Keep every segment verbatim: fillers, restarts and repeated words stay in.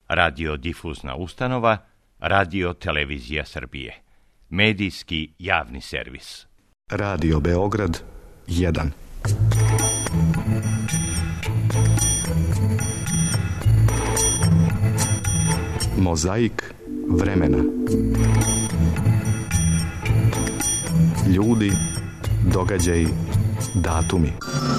radiodifuzna ustanova, Radio Televizija Srbije, medijski javni servis. Radio Beograd jedan. Mozaik vremena. Ljudi, događaji, datumi.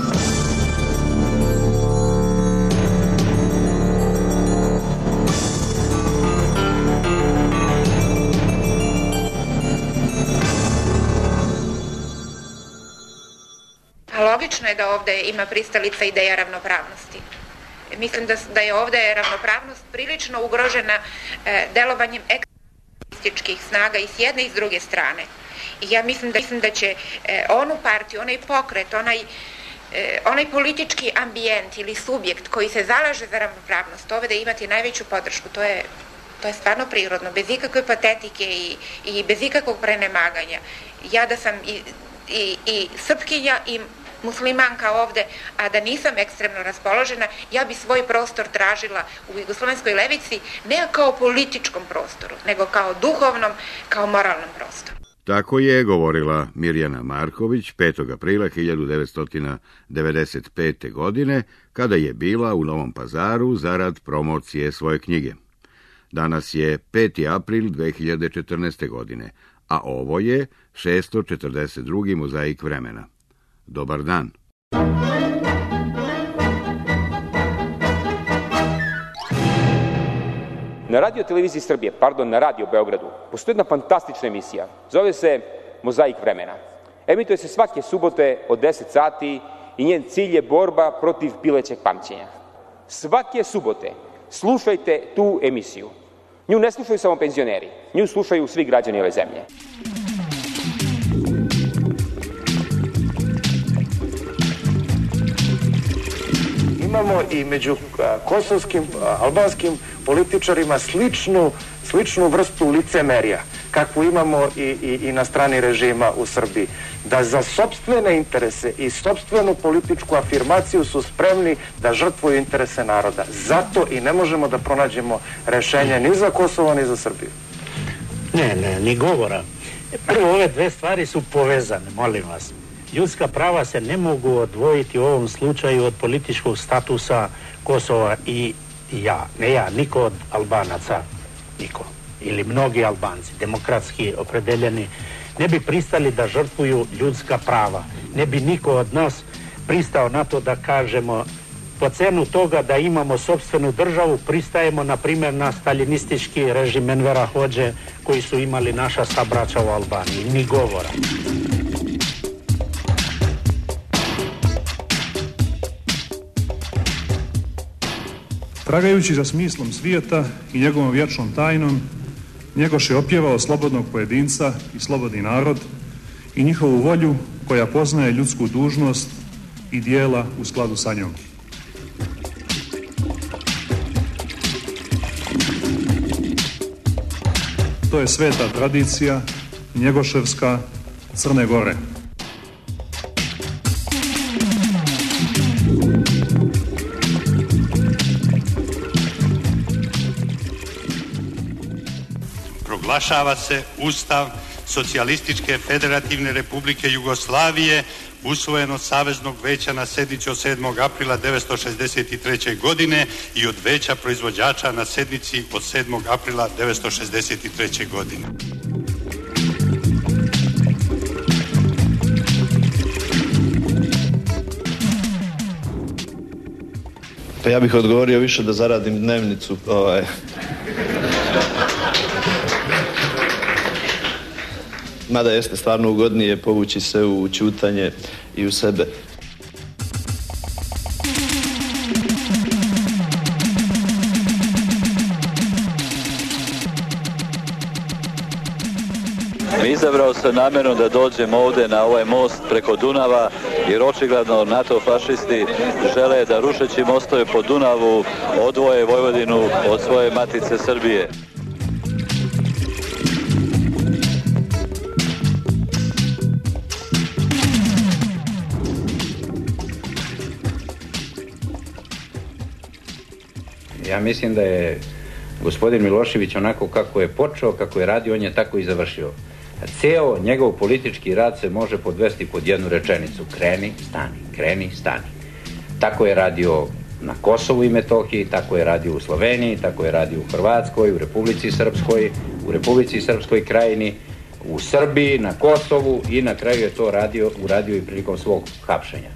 Logično je da ovde ima pristalica ideja ravnopravnosti. Mislim da, da je ovde ravnopravnost prilično ugrožena e, delovanjem ekstremističkih snaga i s jedne i s druge strane. I ja mislim da, mislim da će e, onu partiju, onaj pokret, onaj, e, onaj politički ambijent ili subjekt koji se zalaže za ravnopravnost ovde imati najveću podršku. To je, to je stvarno prirodno, bez ikakve patetike i, i bez ikakvog prenemaganja. Ja da sam i, i, i srpkinja i muslimanka ovde, a da nisam ekstremno raspoložena, ja bi svoj prostor tražila u jugoslovenskoj levici ne kao političkom prostoru, nego kao duhovnom, kao moralnom prostoru. Tako je govorila Mirjana Marković petog aprila hiljadu devetsto devedeset pete. godine, kada je bila u Novom Pazaru zarad promocije svoje knjige. Danas je peti april dve hiljade četrnaeste. godine, a ovo je šesto četrdeset drugi mozaik vremena. Dobar dan. Na Radio Televiziji Srbije, pardon, na Radio Beogradu, postoji jedna fantastična emisija. Zove se Mozaik vremena. Emituje se svake subote od deset sati i njen cilj je borba protiv pilećeg pamćenja. Svake subote slušajte tu emisiju. Nju ne slušaju samo penzioneri, nju slušaju svi građani ove zemlje. Imamo i među kosovskim, albanskim političarima sličnu, sličnu vrstu licemerja, kakvu imamo i, i, i na strani režima u Srbiji. Da za sopstvene interese i sopstvenu političku afirmaciju su spremni da žrtvuju interese naroda. Zato i ne možemo da pronađemo rešenje ni za Kosovo, ni za Srbiju. Ne, ne, ni govora. Prvo, ove dve stvari su povezane, molim vas. Ljudska prava se ne mogu odvojiti u ovom slučaju od političkog statusa Kosova i ja. Ne ja, niko od Albanaca, niko. Ili mnogi Albanci, demokratski opredeljeni, ne bi pristali da žrtvuju ljudska prava. Ne bi niko od nas pristao na to da kažemo po cenu toga da imamo sopstvenu državu, pristajemo na primjer na staljinistički režim Envera Hodže koji su imali naša sabraća u Albaniji. Ni govora. Tragajući za smislom svijeta i njegovom vječnom tajnom, Njegoš je opjevao slobodnog pojedinca i slobodni narod i njihovu volju koja poznaje ljudsku dužnost i dijela u skladu sa njom. To je sveta tradicija Njegoševska Crne Gore. Proglašava se Ustav Socijalističke Federativne Republike Jugoslavije, usvojen od Saveznog veća na sednici od sedmog aprila devetsto šezdeset treće. godine i od Veća proizvođača na sednici od sedmog aprila devetsto šezdeset treće. godine. Pa ja bih odgovorio više da zaradim dnevnicu. Ovaj. Mada jeste stvarno ugodnije povući se u ćutanje i u sebe. Izabrao se namjerno da dođem ovdje na ovaj most preko Dunava, jer očigledno NATO fašisti žele da rušeći mostove po Dunavu odvoje Vojvodinu od svoje matice Srbije. Ja mislim da je Gospodin Milošević onako kako je počeo, kako je radio, on je tako i završio. Ceo njegov politički rad se može podvesti pod jednu rečenicu. Kreni, stani, kreni, stani. Tako je radio na Kosovu i Metohiji, tako je radio u Sloveniji, tako je radio u Hrvatskoj, u Republici Srpskoj, u Republici Srpskoj Krajini, u Srbiji, na Kosovu i na kraju je to radio, uradio i prilikom svog hapšenja.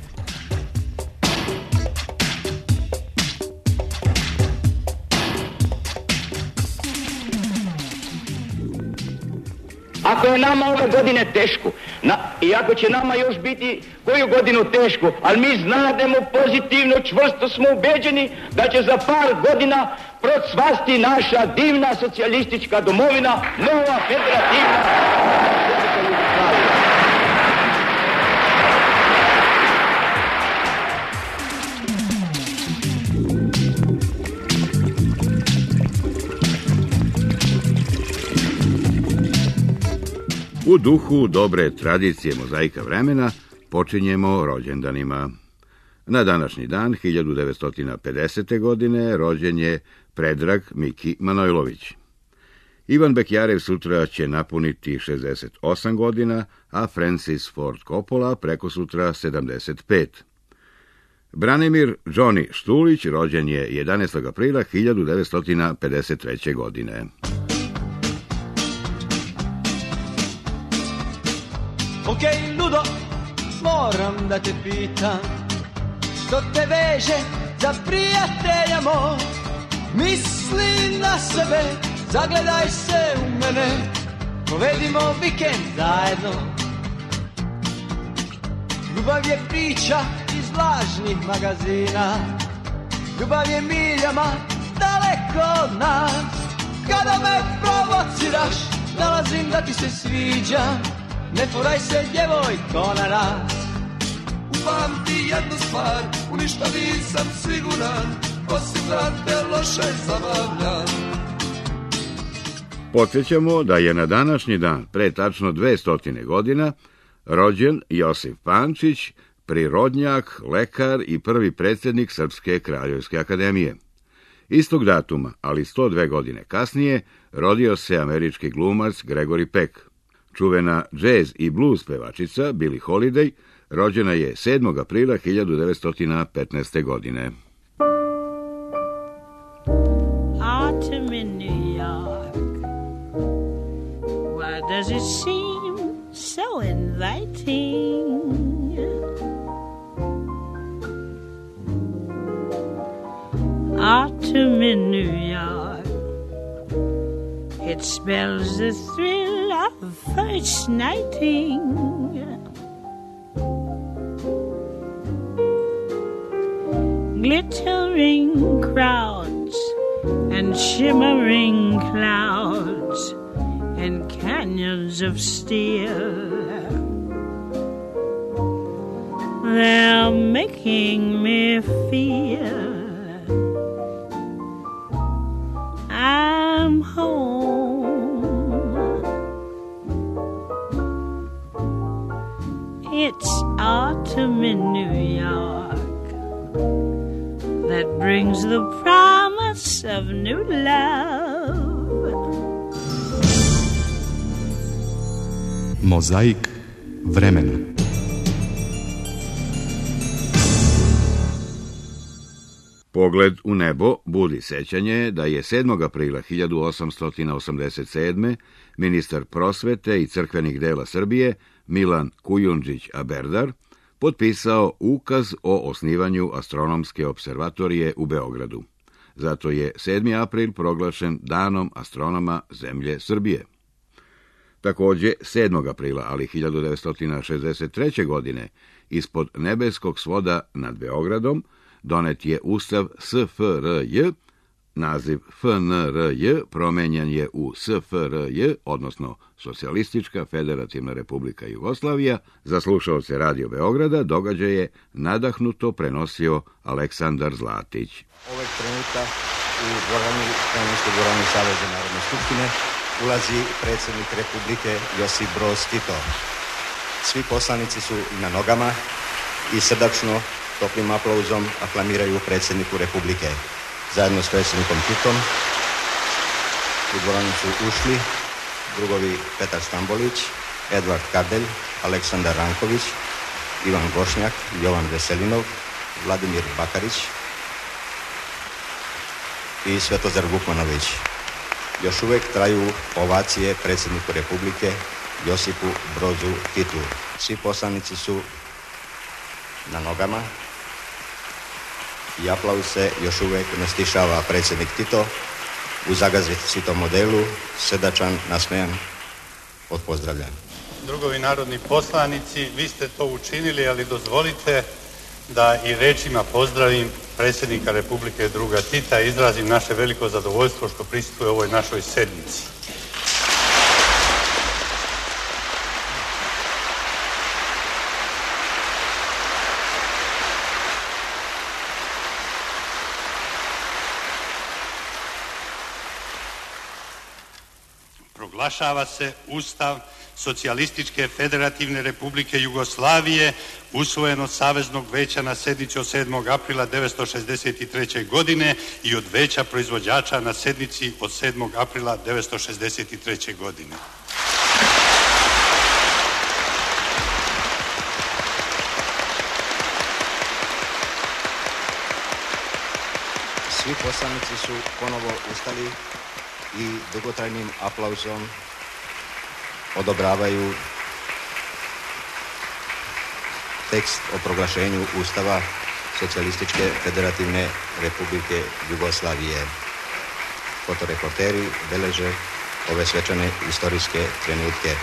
Ako je nama ove godine teško, na, i ako će nama još biti koju godinu teško, ali mi znademo pozitivno, čvrsto smo ubeđeni da će za par godina procvasti naša divna socijalistička domovina, nova federativna Jugoslavija. U duhu dobre tradicije mozaika vremena počinjemo rođendanima. Na današnji dan, hiljadu devetsto pedesete. godine, rođen je Predrag Miki Manojlović. Ivan Bekjarev sutra će napuniti šezdeset osam godina, a Francis Ford Coppola preko sutra sedamdeset pet. Branimir Johnny Štulić rođen je jedanaestog aprila hiljadu devetsto pedeset treće. godine. Ok, ludo, moram da te pitam, što te veže za prijatelja moj? Misli na sebe, zagledaj se u mene, povedimo vikend zajedno. Ljubav je priča iz lažnih magazina, ljubav je miljama daleko od nas. Kada me provociraš, nalazim da ti se sviđa, ne furaj se, djevojko, na nas. Upamti jednu stvar, u ništa nisam siguran, osim da te loše zabavljam. Podsjećamo da je na današnji dan, pre tačno dvesta godina, rođen Josif Pančić, prirodnjak, lekar i prvi predsjednik Srpske kraljevske akademije. Istog datuma, ali sto dve godine kasnije, rodio se američki glumac Gregory Peck. Čuvena džez i blues pevačica Billie Holiday rođena je sedmog aprila hiljadu devetsto petnaeste. godine. Autumn in New York, why does it seem so inviting? Autumn in New York, it spells the thrill of first nighting. Glittering crowds and shimmering clouds and canyons of steel, they're making me feel I'm home. It's autumn in New York that brings the promise of new love. Mozaik vremena. Pogled u nebo budi sećanje da je sedmog aprila hiljadu osamsto osamdeset sedme. ministar prosvete i crkvenih dela Srbije Milan Kujundžić Aberdar potpisao ukaz o osnivanju astronomske observatorije u Beogradu. Zato je sedmi april proglašen danom astronoma zemlje Srbije. Takođe, sedmog aprila, ali hiljadu devetsto šezdeset treće. godine, ispod nebeskog svoda nad Beogradom, donet je Ustav S F R J, naziv F N R J promenjan je u S F R J, odnosno Socijalistička federativna republika Jugoslavija. Za slušaoce Radio Beograda događaj je nadahnuto prenosio Aleksandar Zlatić. Ovog trenutka u dvorani, Krajinskoj dvorani Savezne narodne skupštine ulazi predsjednik Republike Josip Broz Tito. Svi poslanici su na nogama i srdačno, toplim aplauzom aklamiraju predsjedniku Republike. Zajedno s predsjednikom Titom U dvoranu su ušli drugovi Petar Stambolić, Edvard Kardelj, Aleksandar Ranković, Ivan Gošnjak, Jovan Veselinov, Vladimir Bakarić i Svetozar Vukmanović. Još uvijek traju ovacije predsjedniku Republike Josipu Brozu Titu. Svi poslanici su na nogama i aplauz se još uvijek ne stišava. Predsjednik Tito u zagazitom modelu, srdačan, nasmejan, od pozdravljanja. Drugovi narodni poslanici, vi ste to učinili, ali dozvolite da i rečima pozdravim predsjednika Republike druga Tita i izrazim naše veliko zadovoljstvo što prisustvuje ovoj našoj sednici. Proglašava se Ustav Socijalističke Federativne Republike Jugoslavije, usvojen od Saveznog veća na sednici od sedmog aprila devetsto šezdeset treće. godine i od Veća proizvođača na sednici od sedmog aprila devetsto šezdeset treće. godine. Svi poslanici su ponovo ustali i dugotrajnim aplauzom odobravaju tekst o proglašenju Ustava Socijalističke Federativne Republike Jugoslavije. Fotoreporteri beleže ove svečane istorijske trenutke.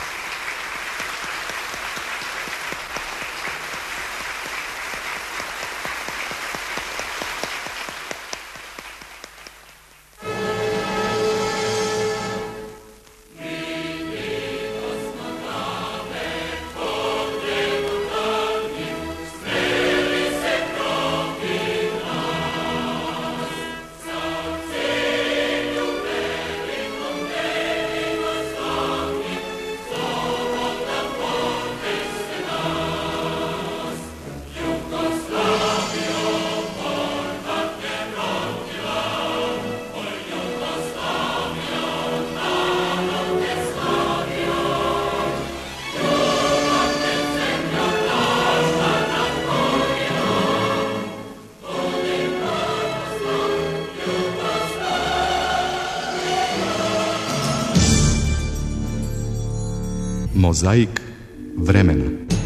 Mozaik vremena.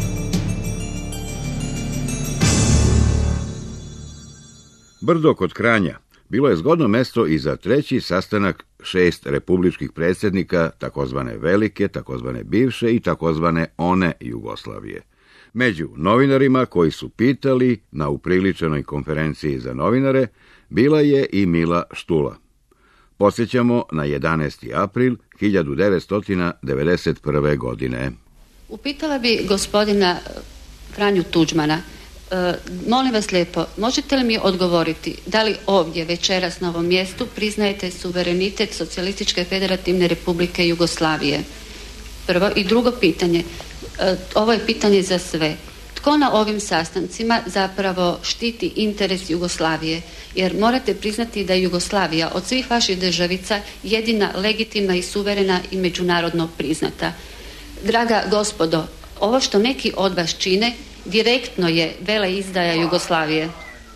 Brdo kod Kranja bilo je zgodno mesto i za treći sastanak šest republičkih predsjednika, takozvane velike, takozvane bivše i takozvane one Jugoslavije. Među novinarima koji su pitali na upriličenoj konferenciji za novinare bila je i Mila Štula. Podsjećamo na jedanaesti april hiljadu devetsto devedeset prve. godine. Upitala bi gospodina Franju Tuđmana, e, molim vas lijepo, možete li mi odgovoriti da li ovdje večeras na ovom mjestu priznajete suverenitet Socijalističke Federativne Republike Jugoslavije? Prvo. I drugo pitanje, e, ovo je pitanje za sve. Tko na ovim sastancima zapravo štiti interes Jugoslavije? Jer morate priznati da je Jugoslavija od svih vaših državica jedina legitimna i suverena i međunarodno priznata. Draga gospodo, ovo što neki od vas čine direktno je veleizdaja Jugoslavije.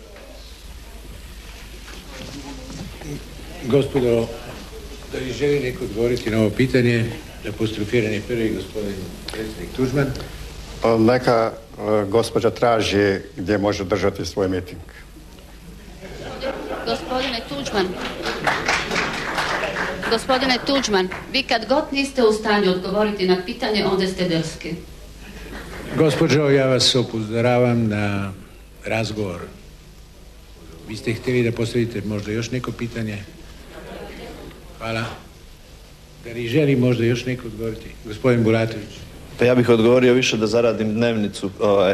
Gospodo, da li želi neko odgovoriti na ovo pitanje? Apostrofiran je prvi gospodin predsjednik Tuđman. Neka uh, gospođa traži gdje može držati svoj miting. Gospodine Tuđman, gospodine Tuđman, vi kad god niste u stanju odgovoriti na pitanje, onda ste drski. Gospođo, ja vas upozoravam na razgovor. Vi ste htjeli da postavite možda još neko pitanje? Hvala. Da li želi možda još neko odgovoriti? Gospodin Bulatović. Pa ja bih odgovorio više da zaradim dnevnicu. Ovaj.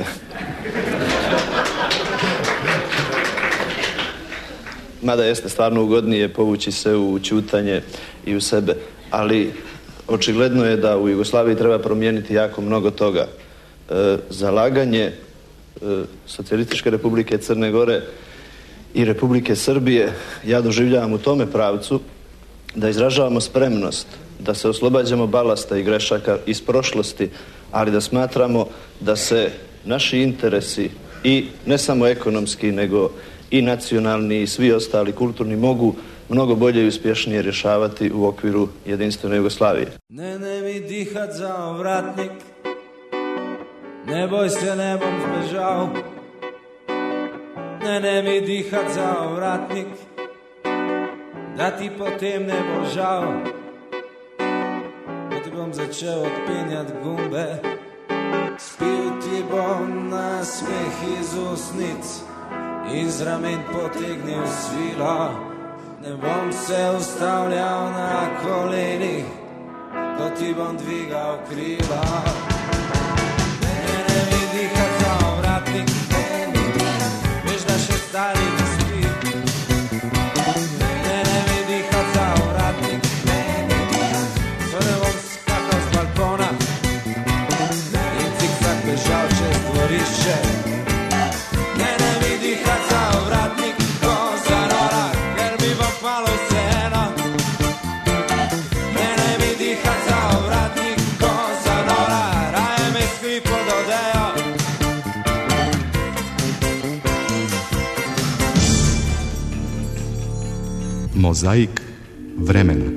Mada jeste stvarno ugodnije povući se u ćutanje i u sebe, ali očigledno je da u Jugoslaviji treba promijeniti jako mnogo toga. E, zalaganje e, Socijalističke Republike Crne Gore i Republike Srbije ja doživljavam u tome pravcu da izražavamo spremnost, da se oslobađamo balasta i grešaka iz prošlosti, ali da smatramo da se naši interesi i ne samo ekonomski, nego i nacionalni i svi ostali kulturni mogu mnogo bolje i uspješnije rješavati u okviru jedinstvene Jugoslavije. Ne, ne mi dihat za ovratnik, ne boj se, ne bom zbežal. Ne, ne mi dihat za ovratnik, da ti potem ne bo žal. Da ti bom začel odpenjat gumbe, spil ti bom na smeh iz usnic, iz ramen potegnil svila. Ne bom se ustavljal na kolenih, ko ti bom dvigal krila. Ne, ne mi dihat za ovratnik, veš da še stari ne spi. Ne, ne mi dihat za ovratnik, to ne bom skakal z balkona in cikcak bežal čez dvorišče. Ne, ne mi dihat za ovratnik, ko za nora, ker mi bo malo vseeno. Ne, ne mi dihat za ovratnik, ko za nora, raje me skri pod odejo. Mozaik vremena.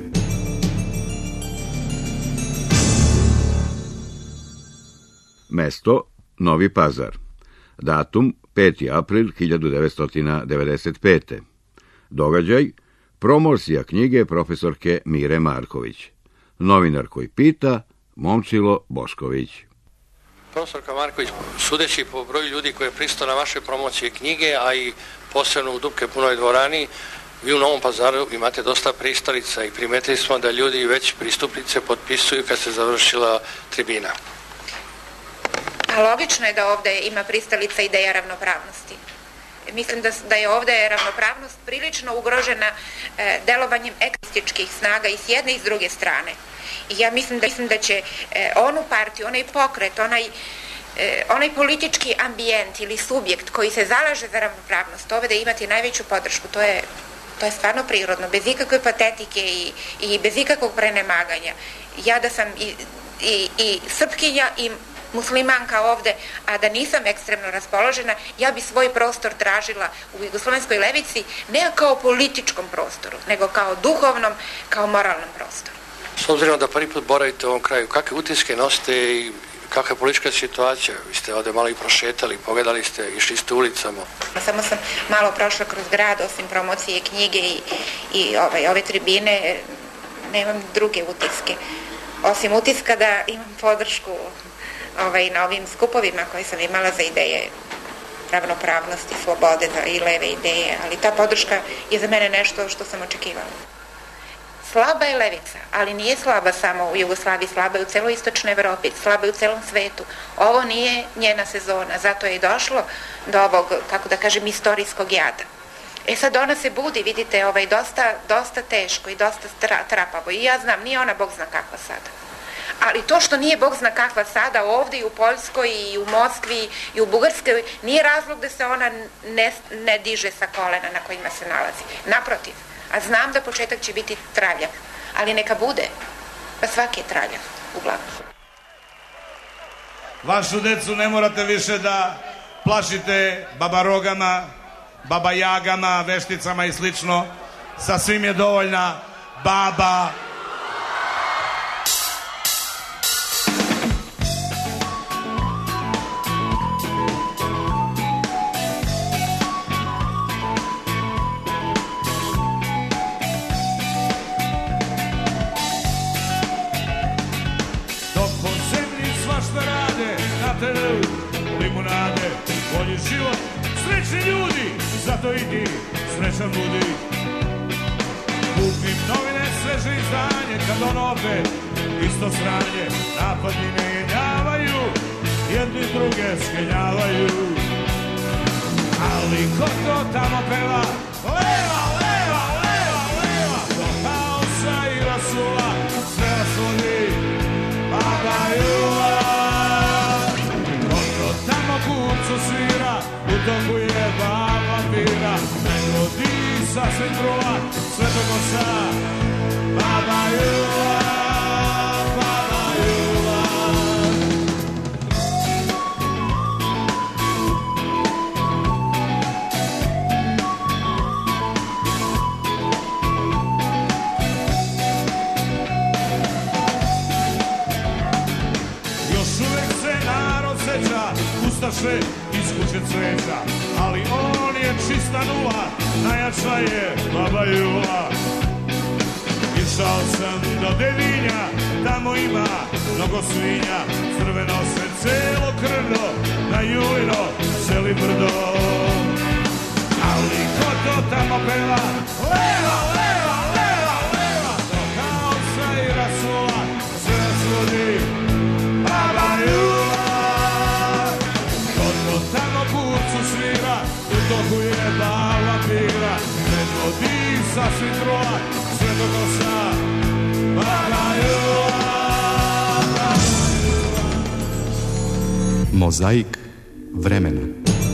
Mesto Novi Pazar. Datum peti april hiljadu devetsto devedeset pete. Događaj promocija knjige profesorke Mire Marković. Novinar koji pita Momčilo Bošković. Profesorka Marković, sudeći po broju ljudi koji je pristao na vaše promocije knjige, a i posebno u Dupke punoj dvorani, vi u Novom Pazaru imate dosta pristalica i primetili smo da ljudi već pristupnice potpisuju kad se završila tribina. A logično je da ovde ima pristalica ideja ravnopravnosti. Mislim da, da je ovde ravnopravnost prilično ugrožena e, delovanjem ekstremističkih snaga i s jedne i s druge strane. I ja mislim da, mislim da će e, onu partiju, onaj pokret, onaj, e, onaj politički ambijent ili subjekt koji se zalaže za ravnopravnost ovde imati najveću podršku. To je, to je stvarno prirodno, bez ikakve patetike i, i bez ikakvog prenemaganja. Ja da sam i, i, i srpkinja i muslimanka ovde, a da nisam ekstremno raspoložena, ja bi svoj prostor tražila u jugoslovenskoj levici ne kao političkom prostoru, nego kao duhovnom, kao moralnom prostoru. S obzirom da prvi put boravite u ovom kraju, kakve utiske nosite i kakva je politička situacija? Vi ste ovde malo i prošetali, pogledali ste, išli ste ulicama. Samo sam malo prošla kroz grad, osim promocije knjige i, i ovaj, ove tribine, nemam druge utiske. Osim utiska da imam podršku ovaj, na ovim skupovima koje sam imala za ideje ravnopravnosti, slobode za i leve ideje, ali ta podrška je za mene nešto što sam očekivala. Slaba je levica, ali nije slaba samo u Jugoslaviji, slaba je u celoj istočnoj Evropi, slaba je u celom svetu. Ovo nije njena sezona, zato je i došlo do ovog, kako da kažem, istorijskog jada. E sad ona se budi, vidite, ovaj, dosta, dosta teško i dosta tra, trapavo. I ja znam, nije ona bog zna kakva sada. Ali to što nije bog zna kakva sada ovde i u Poljskoj i u Moskvi i u Bugarskoj nije razlog da se ona ne, ne diže sa kolena na kojima se nalazi. Naprotiv, a znam da početak će biti travljav, ali neka bude, pa svaki je travljav, uglavnom. Vašu decu ne morate više da plašite babarogama, babajagama, vešticama i slično. Sasvim je dovoljna baba. Limunade, bolji život, srećni ljudi, zato i ti srećan budi. Kupim novine, sveže izdanje, kad ono opet isto sranje, napadni ne jenjavaju, jedni druge skenjavaju. Ali ko to tamo peva, leva, leva, leva, leva, do haosa i rasula, sve vas vodi, babajula. Kupcu svira, u toku je baba vampira, nego di sasvim trula, sve to kosa, više iz kuće cveta, ali on je čista nula, najjača je baba Jula. Išao sam do Dedinja, tamo ima mnogo svinja, crveno se celo krdo, na Julino seli brdo. Ali ko to tamo peva, leva, leva, leva, leva, do kaosa i rasula, sve nas vodi baba Jula. Ko to tamo kurcu svira, u toku je bala pira, predvodi sasvim trola, sve do kosa baba Jula. Mozaik vremena.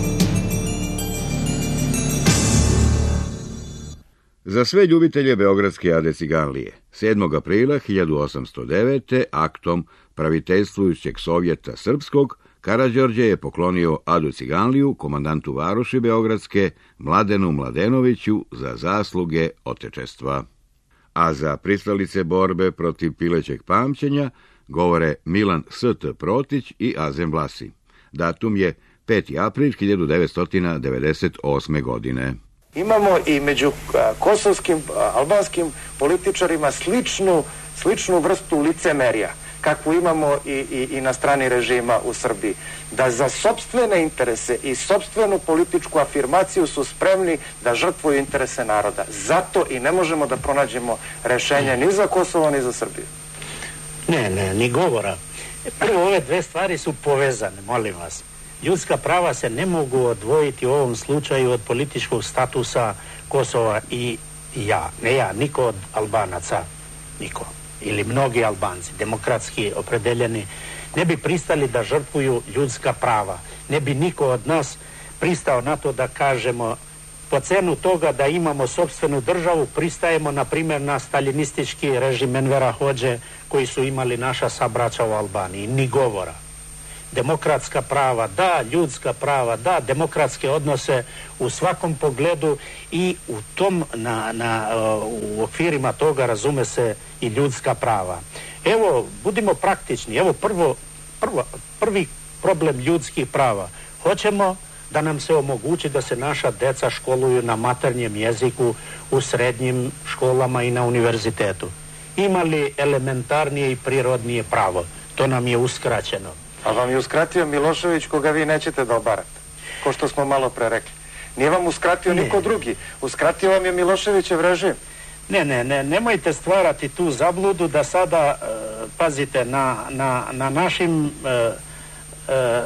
Za sve ljubitelje beogradske Ade Ciganlije, sedmog aprila hiljadu osamsto devete. aktom praviteljstvujućeg Sovjeta Srpskog, Karađorđe je poklonio Adu Ciganliju, komandantu varoši Beogradske, Mladenu Mladenoviću, za zasluge otečestva. A za pristalice borbe protiv pilećeg pamćenja govore Milan S T Protić i Azem Vlasi. Datum je peti april hiljadu devetsto devedeset osme. godine. Imamo i među kosovskim, albanskim političarima sličnu, sličnu vrstu licemerija, kakvu imamo i, i, i na strani režima u Srbiji. Da za sopstvene interese i sopstvenu političku afirmaciju su spremni da žrtvuju interese naroda. Zato i ne možemo da pronađemo rešenje ni za Kosovo, ni za Srbiju. Ne, ne, ni govora. Prvo, ove dve stvari su povezane, molim vas. Ljudska prava se ne mogu odvojiti u ovom slučaju od političkog statusa Kosova i ja. Ne ja, niko od Albanaca, niko. Ili mnogi Albanci, demokratski opredeljeni, ne bi pristali da žrtvuju ljudska prava. Ne bi niko od nas pristao na to da kažemo po cenu toga da imamo sopstvenu državu, pristajemo na primjer na staljinistički režim Envera Hodže koji su imali naša sabraća u Albaniji. Ni govora. Demokratska prava, da, ljudska prava, da, demokratske odnose u svakom pogledu i u tom, na, na, u okvirima toga razume se i ljudska prava. Evo, budimo praktični, evo prvo, prvo, prvi problem ljudskih prava. Hoćemo da nam se omogući da se naša deca školuju na maternjem jeziku u srednjim školama i na univerzitetu. Ima li elementarnije i prirodnije pravo? To nam je uskraćeno. A vam je uskratio Milošević koga vi nećete da obarate, ko što smo malo pre rekli. Nije vam uskratio ne. niko drugi, uskratio vam je Miloševićev režim. Ne, ne, ne, nemojte stvarati tu zabludu da sada, e, pazite, na, na, na našim, e, e,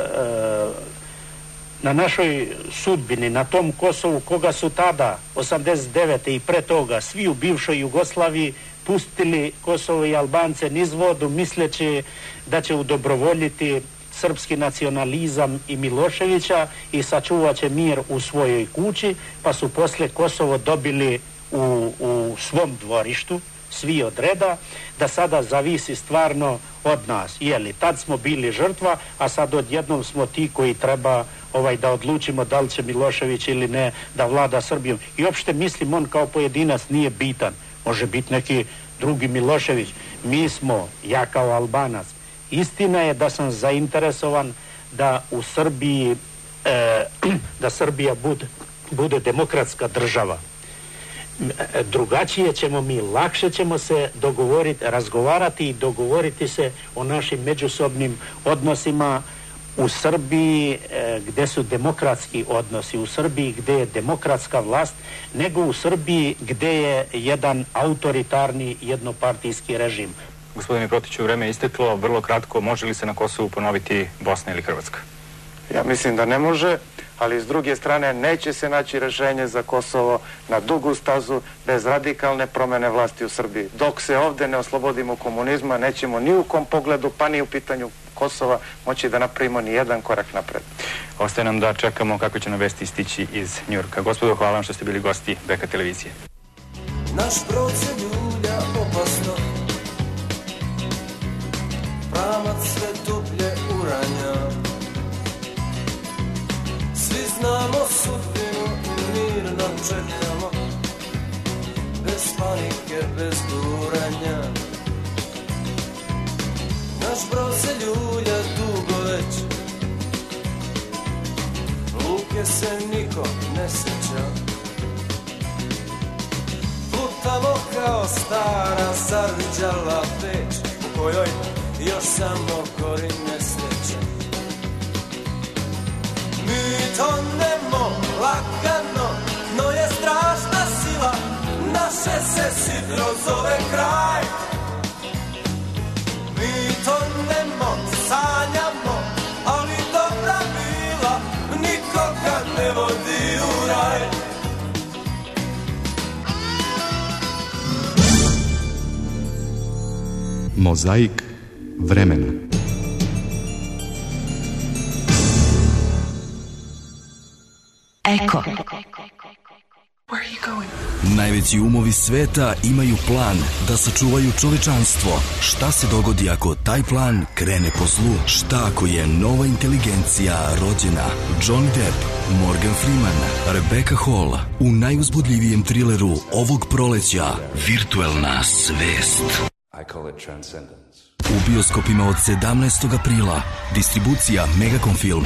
na našoj sudbini, na tom Kosovu koga su tada, osamdeset devete i pre toga, svi u bivšoj Jugoslaviji pustili Kosovo i Albance niz vodu misleći da će udobrovoljiti srpski nacionalizam i Miloševića i sačuvat će mir u svojoj kući, pa su posle Kosovo dobili u, u svom dvorištu, svi od reda, da sada zavisi stvarno od nas. Jeli, tad smo bili žrtva, a sad odjednom smo ti koji treba ovaj, da odlučimo da li će Milošević ili ne da vlada Srbijom. I uopšte mislim, on kao pojedinac nije bitan. Može biti neki drugi Milošević. Mi smo, ja kao Albanac, istina je da sam zainteresovan da u Srbiji, e, da Srbija bude, bude demokratska država. Drugačije ćemo mi, lakše ćemo se dogovoriti, razgovarati i dogovoriti se o našim međusobnim odnosima u Srbiji e, gde su demokratski odnosi, u Srbiji gde je demokratska vlast, nego u Srbiji gde je jedan autoritarni jednopartijski režim. Gospodine Protiću, vreme je isteklo, vrlo kratko, može li se na Kosovu ponoviti Bosna ili Hrvatska? Ja mislim da ne može, ali s druge strane neće se naći rešenje za Kosovo na dugu stazu bez radikalne promene vlasti u Srbiji. Dok se ovde ne oslobodimo komunizma, nećemo ni u kom pogledu, pa ni u pitanju Kosova moći da napravimo ni jedan korak napred. Ostaje nam da čekamo kako će nam vesti stići iz Njujorka. Gospodo, hvala vam što ste bili gosti B K televizije. Naš brod se ljulja opasno, pravac sve dublje uranja. Svi znamo sudbinu i mirno čekamo, bez panike, bez duranja. Naš brod se ljulja dugo već, nje se niko ne sjeća. Plutamo kao stara zarđala peć u kojoj još samo gori nesreća. Mi tonemo lagano, no je strašna sila, naše se sidro zove kraj. Mi tonemo, sanjamo, ali dobra bila nikoga ne vodi u raj. Mozaik vremena. Eko. Najveći umovi sveta imaju plan da sačuvaju čovečanstvo. Šta se dogodi ako taj plan krene po zlu? Šta ako je nova inteligencija rođena? Johnny Depp, Morgan Freeman, Rebecca Hall u najuzbudljivijem trileru ovog proleća Virtuelna svest. I call it transcendence. U bioskopima od sedamnaestog aprila. Distribucija Megacom Film.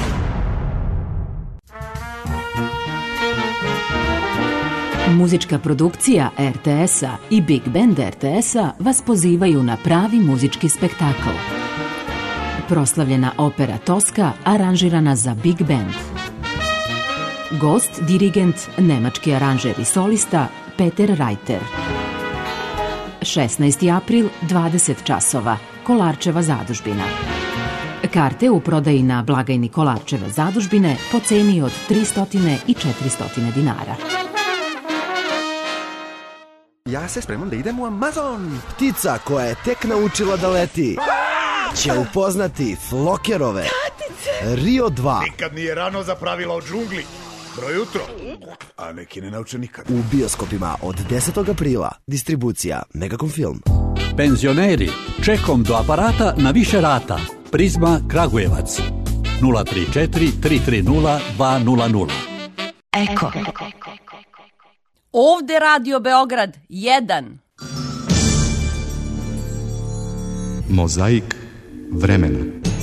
Muzička produkcija er te es-a i Big Band er te es-a vas pozivaju na pravi muzički spektakl. Proslavljena opera Toska aranžirana za Big Band. Gost, dirigent, nemački aranžer i solista Peter Reiter. šesnaesti april, dvadeset časova, Kolarčeva zadužbina. Karte u prodaji na blagajni Kolarčeve zadužbine po ceni od tristo i četiristo dinara. Ja se spremam da idem u Amazon. Ptica koja je tek naučila da leti će upoznati Flokerove. Rio dva. Nikad nije rano za pravila o džungli. Bro jutro, a neki ne nauče nikad. U bioskopima od desetog aprila. Distribucija Megacom Film. Penzioneri, čekom do aparata na više rata. Prizma Kragujevac. nula tri četiri tri tri nula dva nula nula. Eko. Ovde Radio Beograd jedan. Mozaik vremena.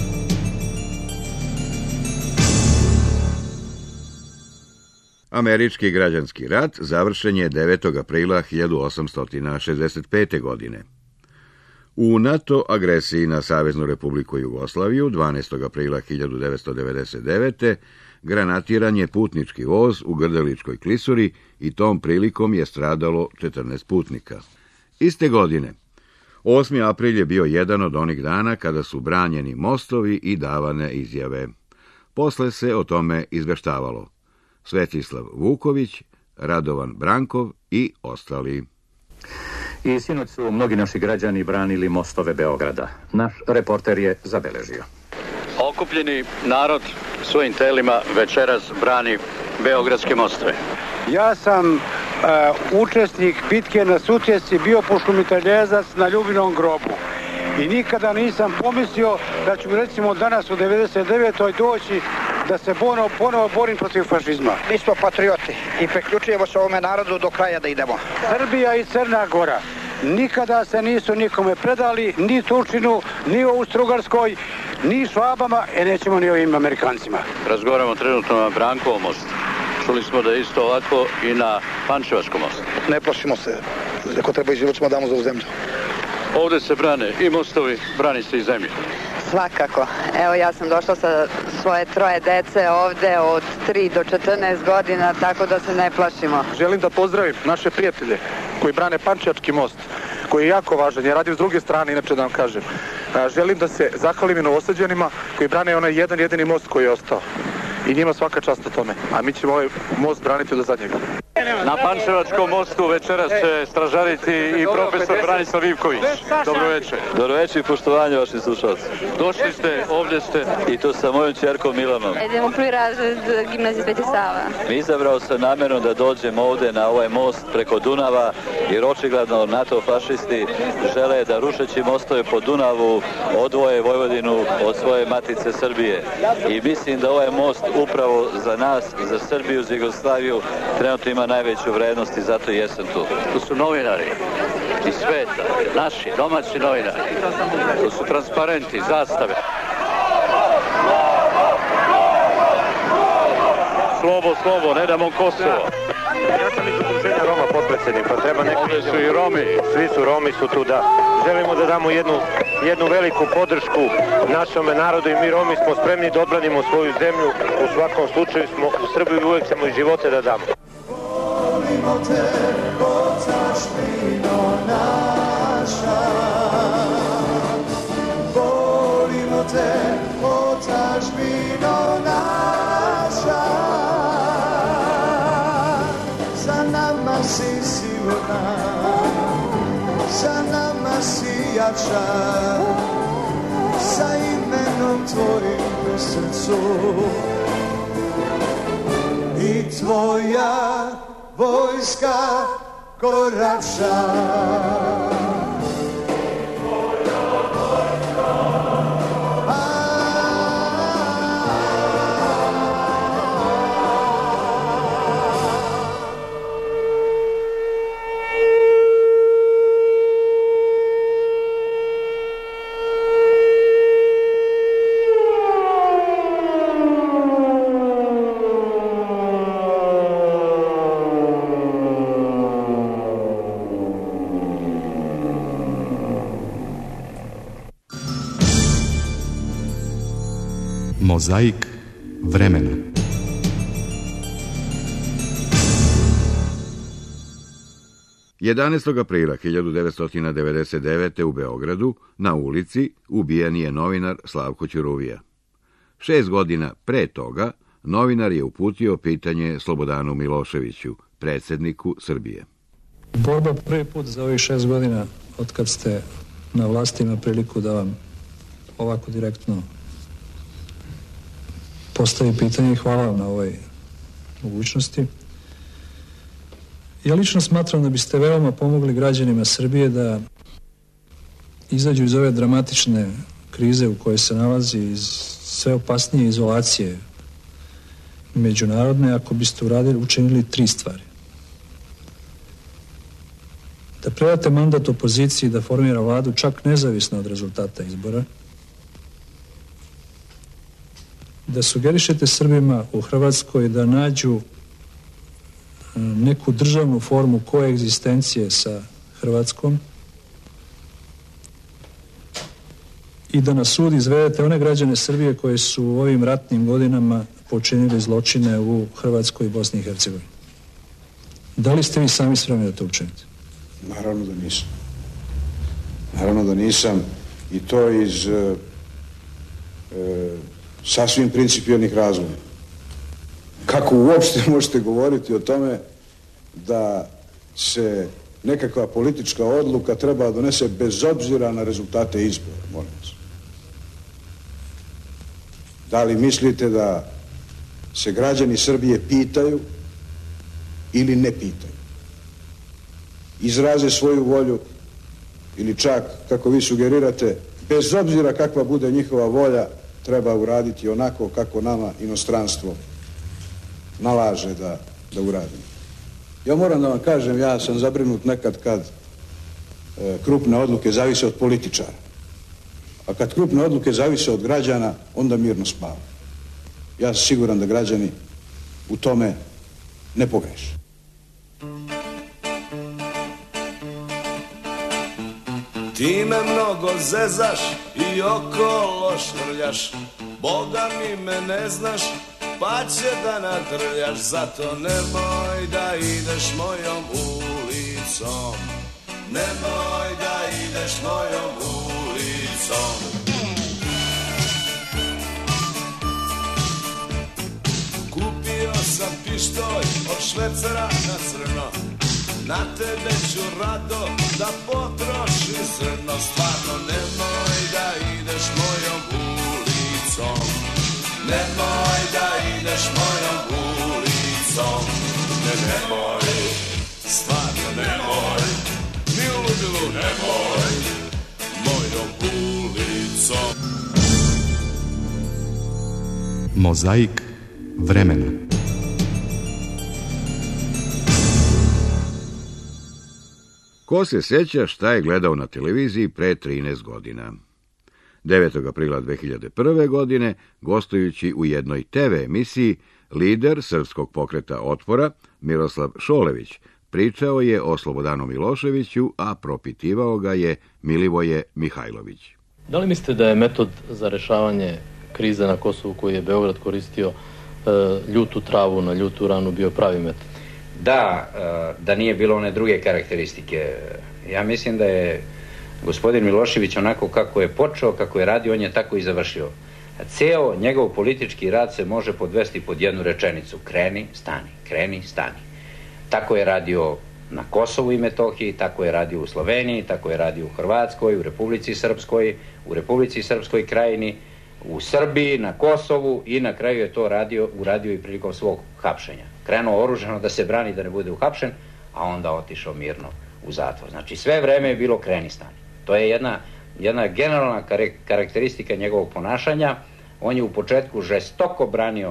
Američki građanski rat završen je devetog aprila hiljadu osamsto šezdeset pete. godine. U NATO agresiji na Saveznu Republiku Jugoslaviju dvanaestog aprila hiljadu devetsto devedeset devete. granatiran je putnički voz u Grdeličkoj klisuri i tom prilikom je stradalo četrnaest putnika. Iste godine, osmi april je bio jedan od onih dana kada su branjeni mostovi i davane izjave. Posle se o tome izveštavalo. Svetislav Vuković, Radovan Brankov i ostali. I sinoć su mnogi naši građani branili mostove Beograda. Naš reporter je zabeležio. Okupljeni narod svojim telima večeras brani beogradske mostove. Ja sam uh, učesnik bitke na Sutjesci, bio puškomitraljezac na Ljubinom grobu. I nikada nisam pomislio da ću recimo danas u devedeset devetoj doći da se ponovo, ponovo borim protiv fašizma. Mi smo patrioti i priključujemo se ovome narodu do kraja da idemo. Srbija i Crna Gora nikada se nisu nikome predali, ni Turčinu, ni Austro-Ugarskoj, ni Švabama, e nećemo ni ovim Amerikancima. Razgovaramo trenutno na Brankovom mostu. Čuli smo da je isto ovako i na Pančevačkom mostu. Ne plašimo se. Ako treba i život smo damo za ovu zemlju. Ovde se brane i mostovi, brani se i zemlje. Svakako. Evo ja sam došla sa svoje troje dece ovde od tri do četrnaest godina, tako da se ne plašimo. Želim da pozdravim naše prijatelje koji brane Pančevački most, koji je jako važan. Ja radim s druge strane, inače da vam kažem. Želim da se zahvalim i Novosađanima koji brane onaj jedan jedini most koji je ostao. I njima svaka čast o tome. A mi ćemo ovaj most braniti do zadnjega. Na Pančevačkom mostu večeras će stražariti i profesor Branislav Ivković. Dobro večer. Dobro večer i poštovanje vašim slušalcima. Došli ste, ovdje ste i to sa mojom ćerkom Milanom. Idemo prvi razred gimnazije Sveti Sava. Izabrao sam namjerno da dođem ovdje na ovaj most preko Dunava, jer očigledno NATO fašisti žele da rušeći mostove po Dunavu odvoje Vojvodinu od svoje matice Srbije. I mislim da ovaj most upravo za nas, za Srbiju, za Jugoslaviju trenutno ima najveću vrednost i zato i jesam tu. To su novinari iz sveta, naši, domaći novinari. To su transparenti, zastave. slobo, slobo, ne damo Kosovo. Ja sam iz udruženja Roma potpredsjednik, pa treba neko... Ovdje su i Romi. Svi su Romi su tu, da. Želimo da damo jednu, jednu veliku podršku našome narodu i mi Romi smo spremni da odbranimo svoju zemlju. U svakom slučaju smo u Srbiji uvijek ćemo i živote da damo. Volimo te, otačbino naša. Volimo te, otačbino naša. Za nama si sigurna, za nama si jača, sa imenom tvojim u srcu. I tvoja vojska korača. Mozaik vremena. jedanaestog aprila hiljadu devetsto devedeset devete. u Beogradu, na ulici, ubijen je novinar Slavko Ćuruvija. Šest godina pre toga, novinar je uputio pitanje Slobodanu Miloševiću, predsjedniku Srbije. Borba prvi put za ovih šest godina, od kad ste na vlasti, ima priliku da vam ovako direktno postavi pitanje i hvala vam na ovoj mogućnosti. Ja lično smatram da biste veoma pomogli građanima Srbije da izađu iz ove dramatične krize u kojoj se nalazi, iz sve opasnije izolacije međunarodne, ako biste uradili, učinili tri stvari. Da predate mandat opoziciji da formira vladu čak nezavisno od rezultata izbora, da sugerišete Srbima u Hrvatskoj da nađu neku državnu formu koegzistencije sa Hrvatskom i da na sud izvedete one građane Srbije koji su u ovim ratnim godinama počinili zločine u Hrvatskoj i Bosni i Hercegovini. Da li ste vi sami spremni da to učinite? Naravno da nisam. Naravno da nisam i to iz e, e, sasvim principijelnih razloga. Kako uopšte možete govoriti o tome da se nekakva politička odluka treba donese bez obzira na rezultate izbora, molim vas. Da li mislite da se građani Srbije pitaju ili ne pitaju? Izraze svoju volju ili čak, kako vi sugerirate, bez obzira kakva bude njihova volja, treba uraditi onako kako nama inostranstvo nalaže da, da uradimo. Ja moram da vam kažem, ja sam zabrinut nekad kad e, krupne odluke zavise od političara. A kad krupne odluke zavise od građana, onda mirno spava. Ja sam siguran da građani u tome ne pogreše. Ti me mnogo zezaš i okolo štrljaš, Boga mi me ne znaš, pa će da nadrljaš, zato nemoj da ideš mojom ulicom, nemoj da ideš mojom ulicom. Kupio sam pištolj od švercera na crno, na tebe ću rado da potroši zrno, stvarno nemoj da ideš mojom ulicom, nemoj da ideš mojom ulicom, ne nemoj, stvarno nemoj, ni u ludilu nemoj, mojom ulicom. Mozaik vremena. Ko se sjeća šta je gledao na televiziji pre trinaest godina? devetog aprila dve hiljade prve. godine, gostujući u jednoj te ve emisiji, Lider Srpskog pokreta otpora, Miroslav Šolević, pričao je o Slobodanu Miloševiću, a propitivao ga je Milivoje Mihajlović. Da li mislite da je metod za rešavanje krize na Kosovu koji je Beograd koristio ljutu travu na ljutu ranu bio pravi metod? Da, da nije bilo one druge karakteristike. Ja mislim da je gospodin Milošević onako kako je počeo, kako je radio, on je tako i završio. Ceo njegov politički rad se može podvesti pod jednu rečenicu: kreni, stani, kreni, stani. Tako je radio na Kosovu i Metohiji, tako je radio u Sloveniji, tako je radio u Hrvatskoj, u Republici Srpskoj, u Republici Srpskoj Krajini, u Srbiji, na Kosovu i na kraju je to radio, uradio i prilikom svog hapšenja. Krenuo oružano da se brani, da ne bude uhapšen, a onda otišao mirno u zatvor. Znači sve vreme je bilo kreni, stani. To je jedna, jedna generalna karakteristika njegovog ponašanja. On je u početku žestoko branio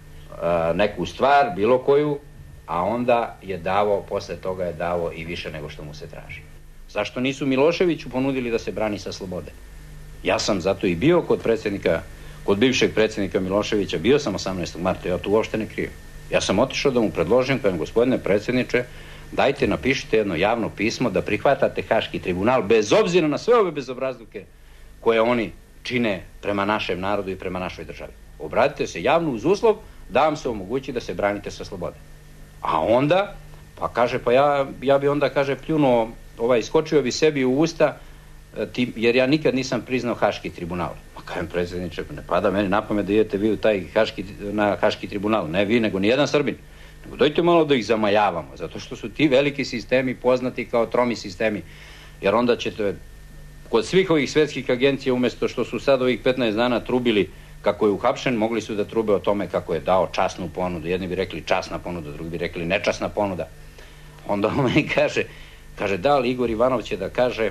uh, neku stvar, bilo koju, a onda je davao, posle toga je davao i više nego što mu se traži. Zašto nisu Miloševiću ponudili da se brani sa slobode? Ja sam zato i bio kod predsjednika, kod bivšeg predsjednika Miloševića, bio sam osamnaestog marta, ja to uopšte ne krijem. Ja sam otišao da mu predložim, kažem, gospodine predsjedniče, dajte, napišite jedno javno pismo da prihvatate Haški tribunal bez obzira na sve ove bezobrazluke koje oni čine prema našem narodu i prema našoj državi. Obratite se javno uz uslov da vam se omogući da se branite sa slobode. A onda, pa kaže, pa ja, ja bi onda, kaže, pljunuo, ovaj, iskočio bi sebi u usta, tim, jer ja nikad nisam priznao Haški tribunal. Pa kažem, predsjedniče, ne pada meni na pamet da idete vi u taj Haški, na Haški tribunal. Ne vi, nego nijedan Srbin. Nego dojte malo da ih zamajavamo, zato što su ti veliki sistemi poznati kao tromi sistemi. Jer onda ćete, kod svih ovih svetskih agencija, umjesto što su sad ovih petnaest dana trubili kako je uhapšen, mogli su da trube o tome kako je dao časnu ponudu. Jedni bi rekli časna ponuda, drugi bi rekli nečasna ponuda. Onda on meni kaže, kaže, da li Igor Ivanov će da kaže,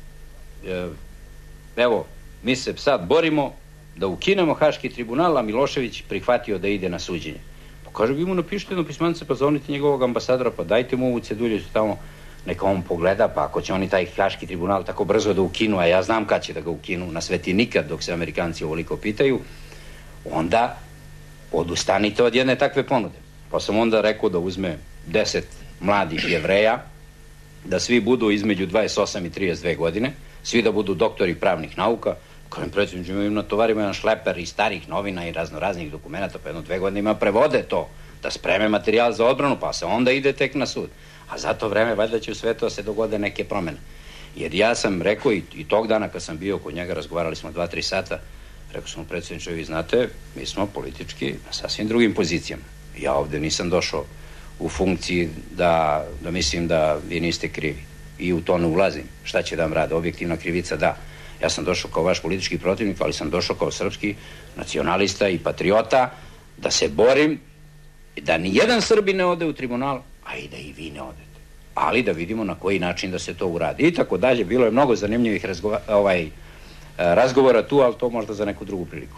evo, mi se sad borimo da ukinemo Haški tribunal, a Milošević prihvatio da ide na suđenje. Pa kaže, vi mu napišite jedno pismance, pa zovnite njegovog ambasadora, pa dajte mu ovu ceduljicu tamo, neka on pogleda, pa ako će oni taj Haški tribunal tako brzo da ukinu, a ja znam kad će da ga ukinu, na sveti nikad, dok se Amerikanci ovoliko pitaju, onda odustanite od jedne takve ponude. Pa sam onda rekao da uzme deset mladih Jevreja, da svi budu između dvadeset osam i trideset dve godine, svi da budu doktori pravnih nauka. Kažem, predsjedniče, im na tovarima jedan šleper i starih novina i razno raznih dokumenta, pa jedno dve godine ima prevode to, da spreme materijal za odbranu, pa se onda ide tek na sud. A za to vreme valjda će u svetu da se dogode neke promene. Jer ja sam rekao i, i tog dana kad sam bio kod njega, razgovarali smo dva, tri sata, rekao sam mu, predsjedniče, vi znate, mi smo politički na sasvim drugim pozicijama. Ja ovde nisam došao u funkciji da, da mislim da vi niste krivi. I u to ne ulazim. Šta će da vam rade? Objektivna krivica, da. Ja sam došao kao vaš politički protivnik, ali sam došao kao srpski nacionalista i patriota da se borim da ni jedan Srbin ne ode u tribunal, a i da i vi ne odete. Ali da vidimo na koji način da se to uradi. I tako dalje. Bilo je mnogo zanimljivih razgova, ovaj, razgovora tu, ali to možda za neku drugu priliku.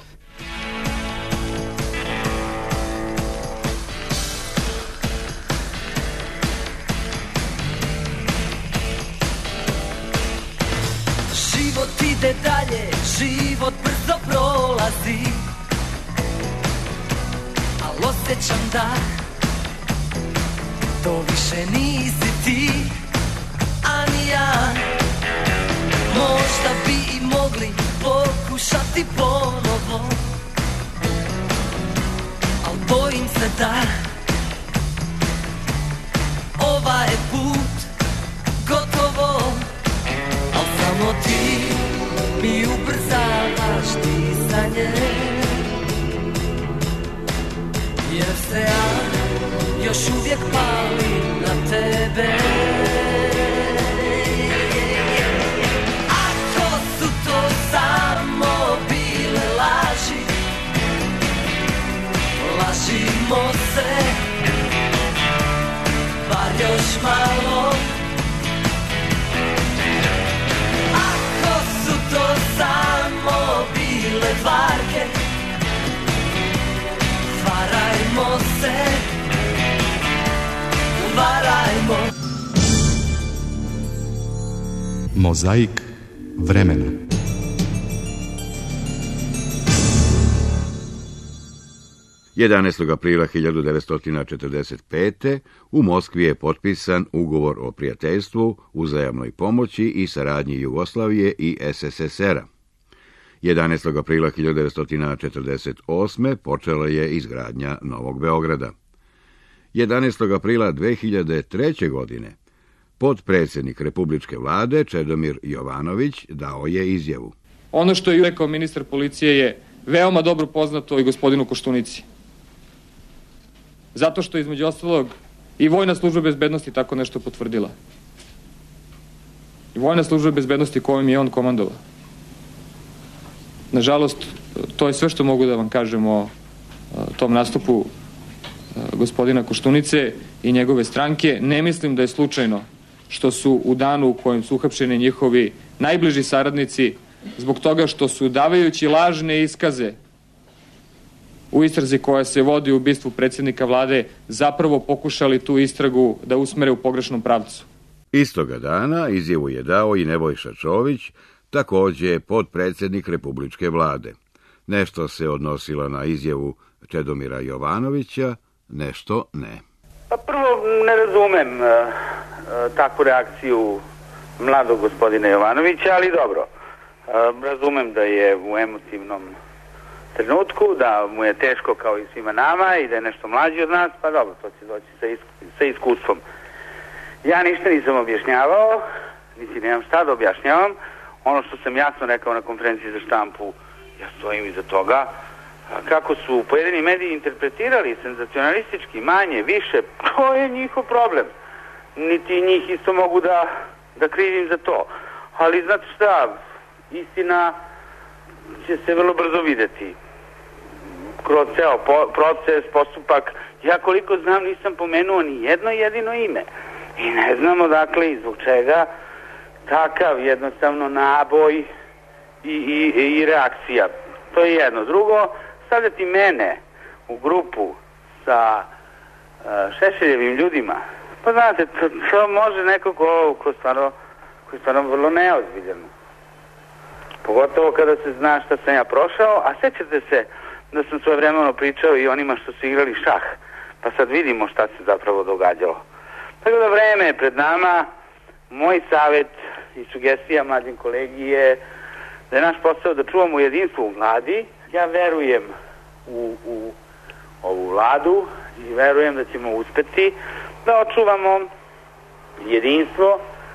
Život ide dalje, život brzo prolazi, al osjećam da to više nisi ti, a ni ja. Možda bi i mogli pokušati ponovo, al bojim se da ovaj je put gotovo. Al samo ti mi ubrzavaš disanje, jer se ja još uvijek palim na tebe. Ako su to samo bile laži, lažimo se, bar još malo. To samo bile varke, varajmo se, varajmo. Mozaik vremena. jedanaestog aprila hiljadu devetsto četrdeset pete. u Moskvi je potpisan ugovor o prijateljstvu, uzajamnoj pomoći i saradnji Jugoslavije i es es es er-a. jedanaestog aprila hiljadu devetsto četrdeset osme. počela je izgradnja Novog Beograda. jedanaestog aprila dve hiljade treće. godine potpredsjednik Republičke vlade Čedomir Jovanović dao je izjavu. Ono što je rekao ministar policije je veoma dobro poznato i gospodinu Koštunici. Zato što između ostalog i Vojna služba bezbednosti tako nešto potvrdila. I Vojna služba bezbednosti kojom je on komandovao. Nažalost, to je sve što mogu da vam kažem o tom nastupu gospodina Koštunice i njegove stranke. Ne mislim da je slučajno što su u danu u kojem su uhapšeni njihovi najbliži saradnici zbog toga što su davajući lažne iskaze u istrazi koja se vodi u ubistvu predsjednika vlade zapravo pokušali tu istragu da usmere u pogrešnom pravcu. Istoga dana izjavu je dao i Nebojša Čović, takođe potpredsjednik Republičke vlade. Nešto se odnosilo na izjavu Čedomira Jovanovića, nešto ne. Pa prvo ne razumem uh, uh, takvu reakciju mladog gospodina Jovanovića, ali dobro. Uh, razumem da je u emotivnom trenutku, da mu je teško kao i svima nama i da je nešto mlađi od nas, pa dobro, to će doći sa, isk sa iskustvom. Ja ništa nisam objašnjavao, niti nemam šta da objašnjavam. Ono što sam jasno rekao na konferenciji za štampu, ja stojim iza toga. Kako su pojedini mediji interpretirali senzacionalistički, manje, više, to je njihov problem. Niti njih isto mogu da, da krivim za to. Ali znate šta, istina će se vrlo brzo videti. Kroz ceo po, proces, postupak, ja koliko znam nisam pomenuo ni jedno jedino ime. I ne znam odakle i zbog čega takav jednostavno naboj i, i, i reakcija. To je jedno. Drugo, stavljati mene u grupu sa uh, Šešeljevim ljudima, pa znate, to, to može neko ko, ko, stvarno, ko je stvarno vrlo neozbiljan. Pogotovo kada se zna šta sam ja prošao, a sećate se da sam svojevremeno pričao i onima što su igrali šah, pa sad vidimo šta se zapravo događalo. Tako da vreme je pred nama, moj savjet i sugestija mladim kolegi je da je naš posao da čuvamo jedinstvo u vladi. Ja verujem u, u ovu vladu i verujem da ćemo uspeti da očuvamo jedinstvo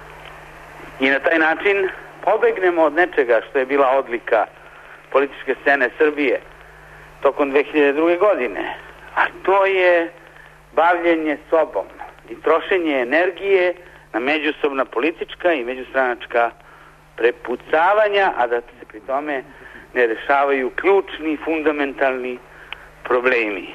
i na taj način pobegnemo od nečega što je bila odlika političke scene Srbije tokom dve hiljade druge. godine. A to je bavljenje sobom i trošenje energije na međusobna politička i međustranačka prepucavanja, a da se pri tome ne rešavaju ključni, fundamentalni problemi.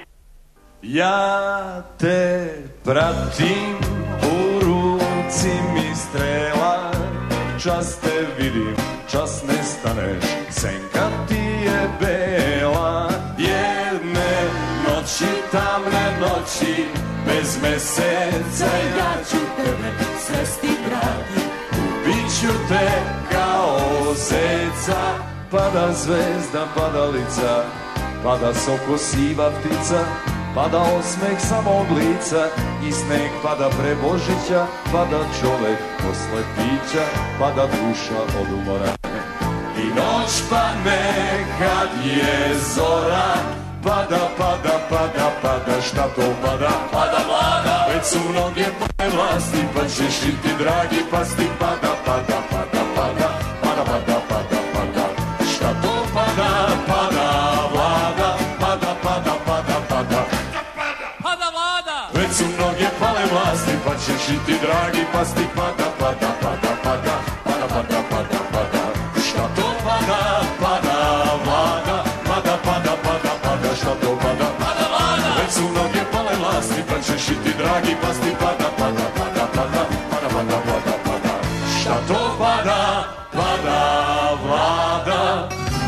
Ja te pratim, u ruci mi strela, čas te vidim, čas ne staneš, senka ti je bela. Jedne noći, tamne noći, bez meseca ja ću tebe svesti dragi, ubiću te kao zeca. Pada zvezda, padalica, pada soko siva ptica, pada osmeh samog lica i sneg pada pre Božića, pada čovek posle pića, pada duša od umora. I noć padne kad je zora, pada, pada, pada, pada, šta to pada? Pada vlada, već su mnoge pale vlasti, pa ćeš i ti dragi pasti, pada, pada, pada, pada, pada, pada, pada, pada, šta to pada? Pada vlada, pada, pada, pada, pada, pada vlada, već su mnoge pale vlasti, pa ćeš i ti dragi pasti, pada, pada, pada, pada, pada, pada, pada, pada, šta to pada? Pada vlada, pada, pada, pada, pada, šta to pada? Pada vlada, već su mnoge pale vlasti, pa ćeš i ti dragi pasti, pada, pada, pada, pada, pada, pada, pada, pada, šta to pada? Pada vlada.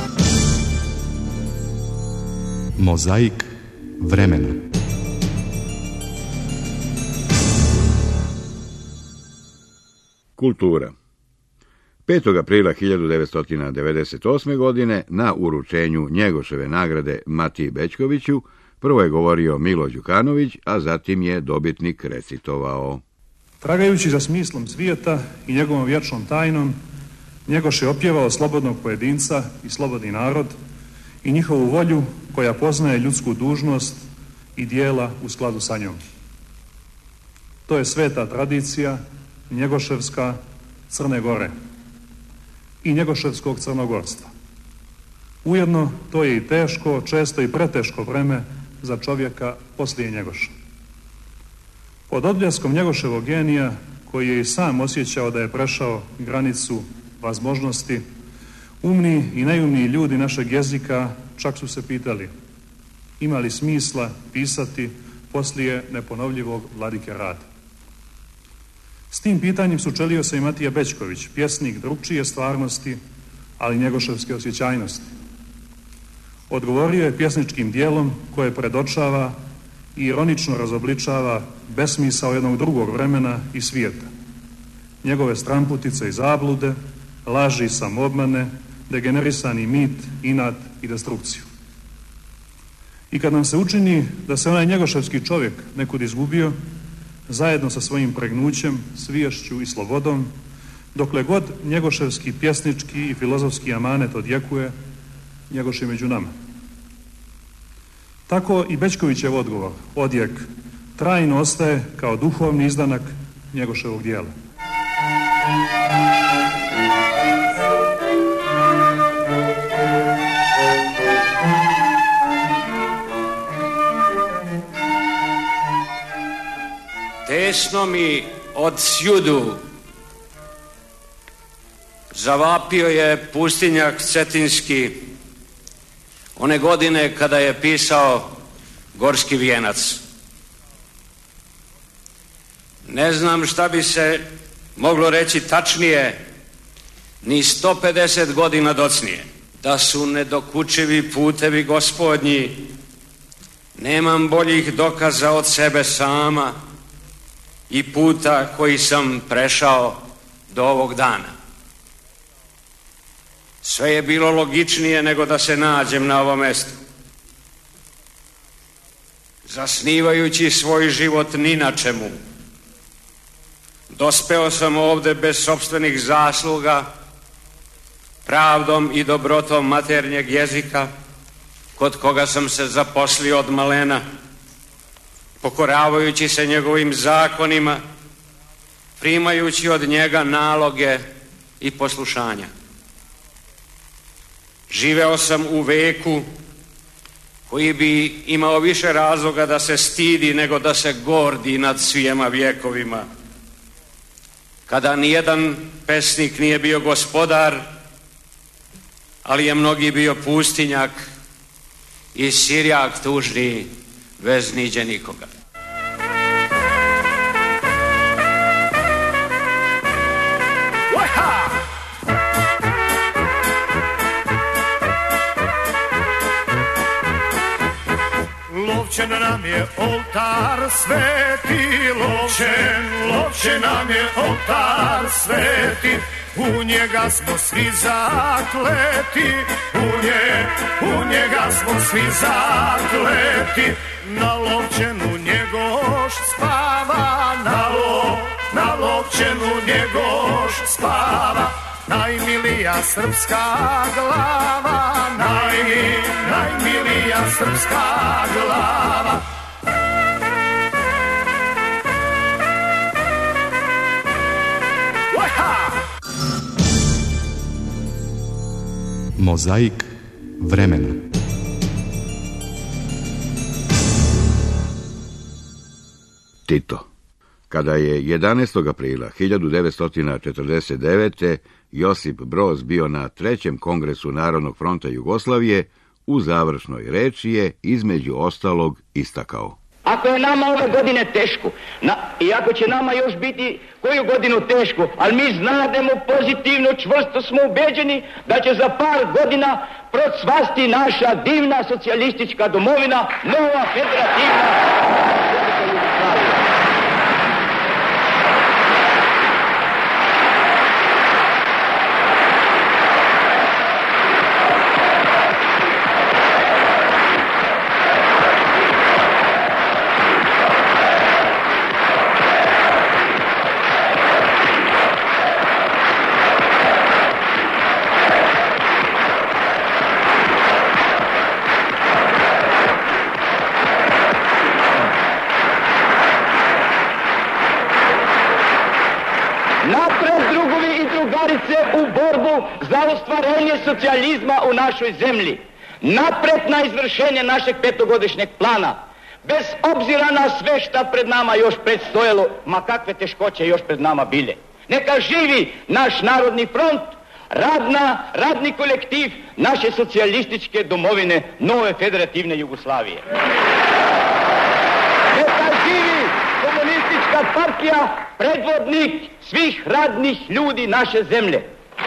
Mozaik vremena. Kultura. petog aprila hiljadu devetsto devedeset osme. godine na uručenju Njegoševe nagrade Matiji Bećkoviću Prvo je govorio Milo Đukanović, a zatim je dobitnik recitovao. Tragajući za smislom svijeta i njegovom vječnom tajnom, Njegoš je opjevao slobodnog pojedinca i slobodni narod i njihovu volju koja poznaje ljudsku dužnost i dijela u skladu sa njom. To je sveta tradicija njegoševska Crne Gore i njegoševskog crnogorstva. Ujedno to je i teško, često i preteško vreme za čovjeka poslije Njegoša. Pod odbljeskom Njegoševog genija, koji je i sam osjećao da je prešao granicu возможnosti, umni i najumniji ljudi našeg jezika čak su se pitali ima li smisla pisati poslije neponovljivog Vladike Rade. S tim pitanjem sučelio se i Matija Bećković, pjesnik drugčije stvarnosti, ali njegoševske osjećajnosti. Odgovorio je pjesničkim dijelom koje predočava i ironično razobličava besmisao jednog drugog vremena i svijeta. Njegove stramputice i zablude, laži i samoobmane, degenerisani mit, inat i destrukciju. I kad nam se učini da se onaj njegoševski čovjek nekud izgubio, zajedno sa svojim pregnućem, sviješću i slobodom, dokle god njegoševski pjesnički i filozofski amanet odjekuje, Njegoš je među nama. Tako i Bećkovićev odgovor, odjek, trajno ostaje kao duhovni izdanak Njegoševog dijela. Tesno mi od sjudu zavapio je pustinjak cetinski one godine kada je pisao Gorski vijenac. Ne znam šta bi se moglo reći tačnije, ni sto pedeset godina docnije. Da su nedokučivi putevi gospodnji, nemam boljih dokaza od sebe sama i puta koji sam prešao do ovog dana. Sve je bilo logičnije nego da se nađem na ovom mjestu. Zasnivajući svoj život ni na čemu, dospeo sam ovdje bez sopstvenih zasluga, pravdom i dobrotom maternjeg jezika, kod koga sam se zaposlio od malena, pokoravajući se njegovim zakonima, primajući od njega naloge i poslušanja. Živeo sam u veku koji bi imao više razloga da se stidi nego da se gordi nad svijema vjekovima. Kada nijedan pesnik nije bio gospodar, ali je mnogi bio pustinjak i sirjak tužni bez niđe nikoga. Lovčen nam je oltar sveti, lovčen, lovčen nam je oltar sveti, u njega smo svi zakleti, u, nje, u njega smo svi zakleti, na lovčenu Njegoš spava, na, lo, na lovčenu Njegoš spava, najmilija srpska glava, naj, najmilija srpska glava. Mozaik vremena. Tito. Kada je jedanaestog aprila hiljadu devetsto četrdeset devete. Josip Broz bio na trećem kongresu Narodnog fronta Jugoslavije, u završnoj reči je između ostalog istakao. Ako je nama ove godine teško, na, i ako će nama još biti koju godinu teško, ali mi znademo pozitivno, čvrsto smo ubeđeni da će za par godina procvasti naša divna socijalistička domovina, nova federativna Jugoslavija. ostvarenje socijalizma u našoj zemlji, napred na izvršenje našeg petogodišnjeg plana, bez obzira na sve šta pred nama još predstojalo, ma kakve teškoće još pred nama bile. Neka živi naš narodni front, radna, radni kolektiv naše socijalističke domovine, nove federativne Jugoslavije. Neka živi komunistička partija, predvodnik svih radnih ljudi naše zemlje.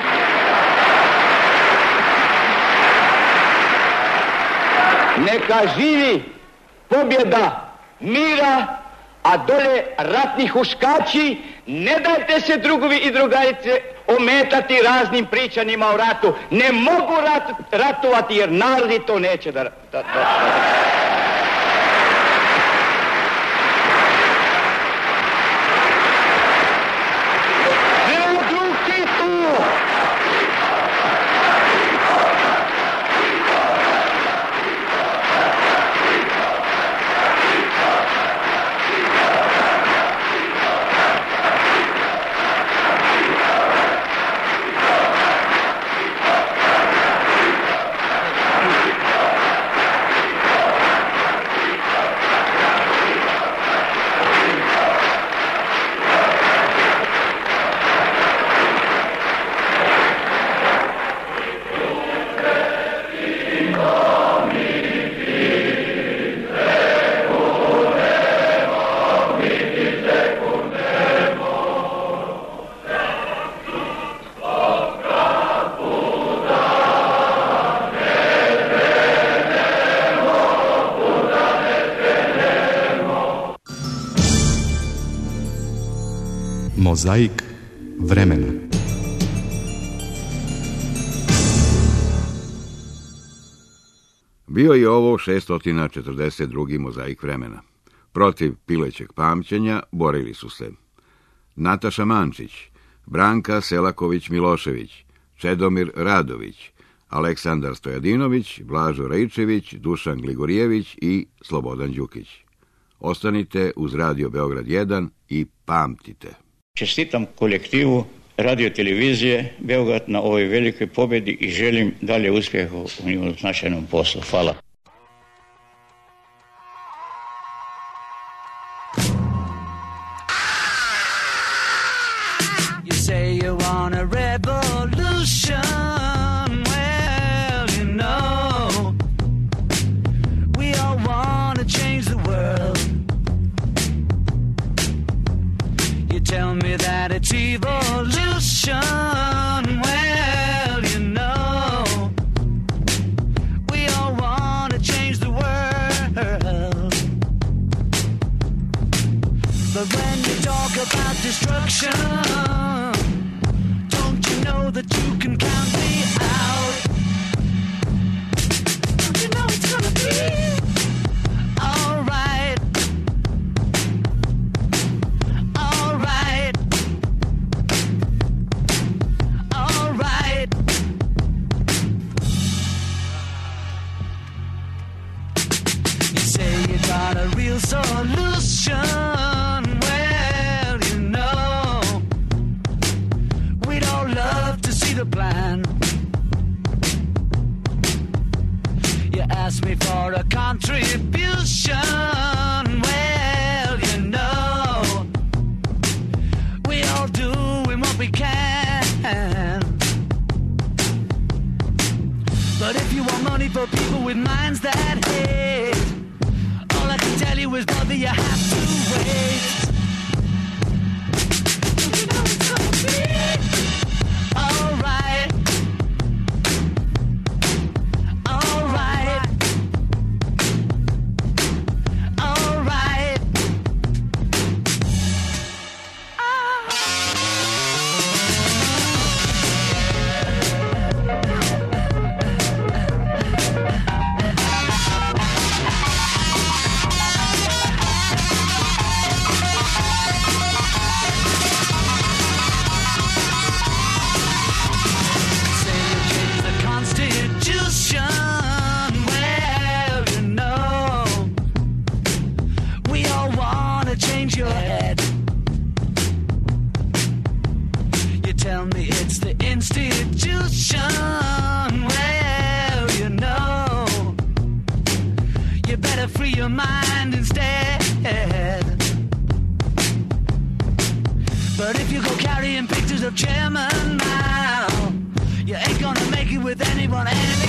Neka živi pobjeda mira, a dole ratni huškači, ne dajte se drugovi i drugarice ometati raznim pričanjima o ratu. Ne mogu rat, ratovati jer narodi to neće da... da, da. Mozaik vremena. Bio je ovo šesto četrdeset drugi mozaik vremena. Protiv pilećeg pamćenja borili su se Nataša Mančić, Branka Selaković-Milošević, Čedomir Radović, Aleksandar Stojadinović, Blažo Rejčević, Dušan Gligorijević i Slobodan Đukić. Ostanite uz Radio Beograd jedan i pamtite. Čestitam kolektivu radio televizije Beograd na ovoj velikoj pobjedi i želim dalje uspjeha u njihovom značajnom poslu. Hvala. You say you want a revolution. Well, you know, we all want to change the world. You tell me that it's evolution. Well, you know, we all want to change the world. But when you talk about destruction, don't you know that you can count me out? Don't you know it's gonna be all right? All right. All right. You say you got a real solution. Well, you know, we'd all love to see the plan. You ask me for a contribution. Well, you know, we all doing what we can. But if you want money for people with minds that hate, all I can tell you is, brother, you have to wait. Don't you know it's gonna be all right? All right. All right. with anyone, anyone.